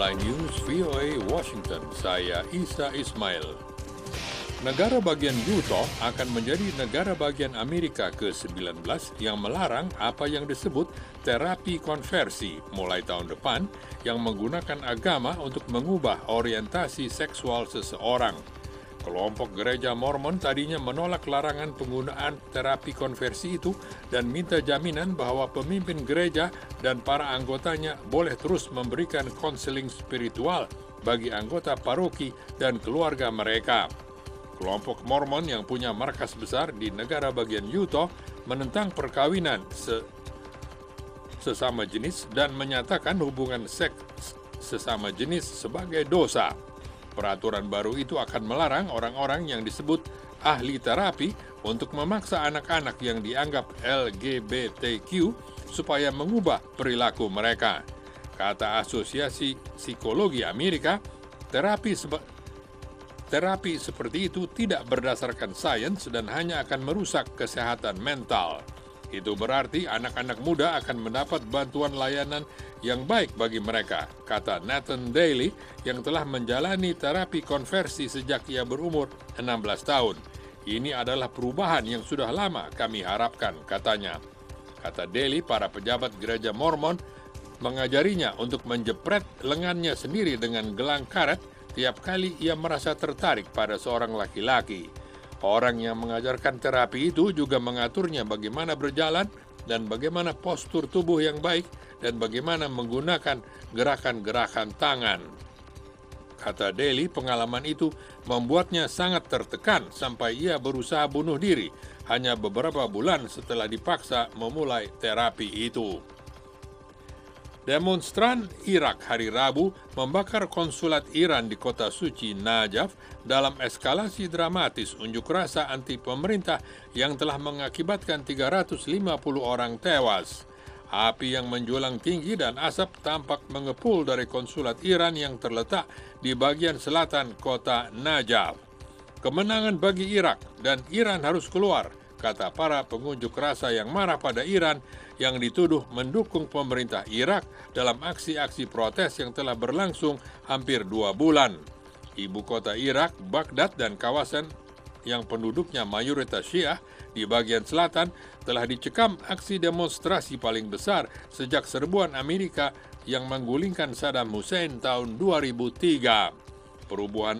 Headline News VOA Washington, saya Isa Ismail. Negara bagian Utah akan menjadi negara bagian Amerika ke-19 yang melarang apa yang disebut terapi konversi mulai tahun depan yang menggunakan agama untuk mengubah orientasi seksual seseorang. Kelompok gereja Mormon tadinya menolak larangan penggunaan terapi konversi itu dan minta jaminan bahwa pemimpin gereja dan para anggotanya boleh terus memberikan konseling spiritual bagi anggota paroki dan keluarga mereka. Kelompok Mormon yang punya markas besar di negara bagian Utah menentang perkawinan sesama jenis dan menyatakan hubungan seks sesama jenis sebagai dosa. Peraturan baru itu akan melarang orang-orang yang disebut ahli terapi untuk memaksa anak-anak yang dianggap LGBTQ supaya mengubah perilaku mereka. Kata Asosiasi Psikologi Amerika, terapi seperti itu tidak berdasarkan sains dan hanya akan merusak kesehatan mental. Itu berarti anak-anak muda akan mendapat bantuan layanan yang baik bagi mereka, kata Nathan Daly yang telah menjalani terapi konversi sejak ia berumur 16 tahun. Ini adalah perubahan yang sudah lama kami harapkan, katanya. Kata Daly, para pejabat gereja Mormon mengajarinya untuk menjepret lengannya sendiri dengan gelang karet tiap kali ia merasa tertarik pada seorang laki-laki. Orang yang mengajarkan terapi itu juga mengaturnya bagaimana berjalan dan bagaimana postur tubuh yang baik dan bagaimana menggunakan gerakan-gerakan tangan. Kata Daly, pengalaman itu membuatnya sangat tertekan sampai ia berusaha bunuh diri hanya beberapa bulan setelah dipaksa memulai terapi itu. Demonstran Irak hari Rabu membakar konsulat Iran di kota suci Najaf dalam eskalasi dramatis unjuk rasa anti pemerintah yang telah mengakibatkan 350 orang tewas. Api yang menjulang tinggi dan asap tampak mengepul dari konsulat Iran yang terletak di bagian selatan kota Najaf. Kemenangan bagi Irak dan Iran harus keluar, kata para pengunjuk rasa yang marah pada Iran yang dituduh mendukung pemerintah Irak dalam aksi-aksi protes yang telah berlangsung hampir 2 bulan. Ibu kota Irak, Baghdad dan kawasan yang penduduknya mayoritas Syiah di bagian selatan telah dicekam aksi demonstrasi paling besar sejak serbuan Amerika yang menggulingkan Saddam Hussein tahun 2003. Perubahan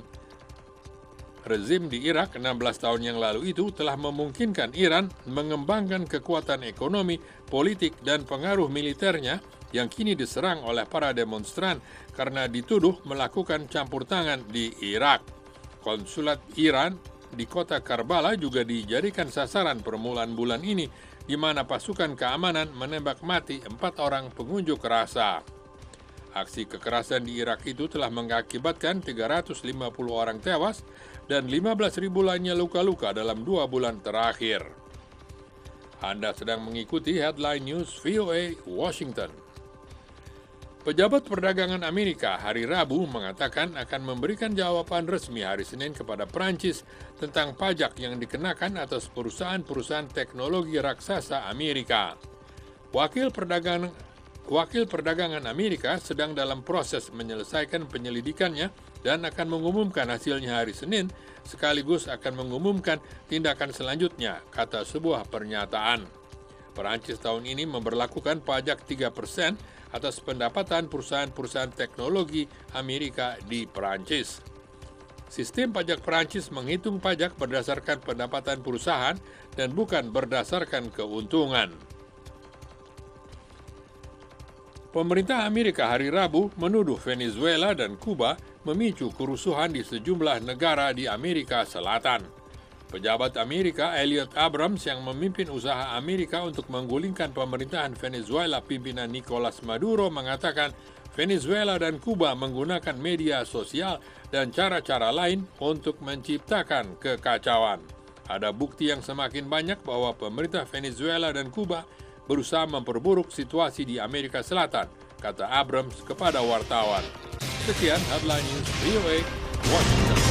rezim di Irak 16 tahun yang lalu itu telah memungkinkan Iran mengembangkan kekuatan ekonomi, politik, dan pengaruh militernya yang kini diserang oleh para demonstran karena dituduh melakukan campur tangan di Irak. Konsulat Iran di kota Karbala juga dijadikan sasaran permulaan bulan ini, di mana pasukan keamanan menembak mati 4 orang pengunjuk rasa. Aksi kekerasan di Irak itu telah mengakibatkan 350 orang tewas dan 15.000 lainnya luka-luka dalam 2 bulan terakhir. Anda sedang mengikuti Headline News VOA Washington. Pejabat perdagangan Amerika hari Rabu mengatakan akan memberikan jawaban resmi hari Senin kepada Prancis tentang pajak yang dikenakan atas perusahaan-perusahaan teknologi raksasa Amerika. Wakil Perdagangan Amerika sedang dalam proses menyelesaikan penyelidikannya dan akan mengumumkan hasilnya hari Senin, sekaligus akan mengumumkan tindakan selanjutnya, kata sebuah pernyataan. Perancis tahun ini memberlakukan pajak 3% atas pendapatan perusahaan-perusahaan teknologi Amerika di Perancis. Sistem pajak Perancis menghitung pajak berdasarkan pendapatan perusahaan dan bukan berdasarkan keuntungan. Pemerintah Amerika hari Rabu menuduh Venezuela dan Kuba memicu kerusuhan di sejumlah negara di Amerika Selatan. Pejabat Amerika Elliot Abrams yang memimpin usaha Amerika untuk menggulingkan pemerintahan Venezuela pimpinan Nicolas Maduro mengatakan Venezuela dan Kuba menggunakan media sosial dan cara-cara lain untuk menciptakan kekacauan. Ada bukti yang semakin banyak bahwa pemerintah Venezuela dan Kuba berusaha memperburuk situasi di Amerika Selatan, kata Abrams kepada wartawan. Sekian Headline News VOA Washington.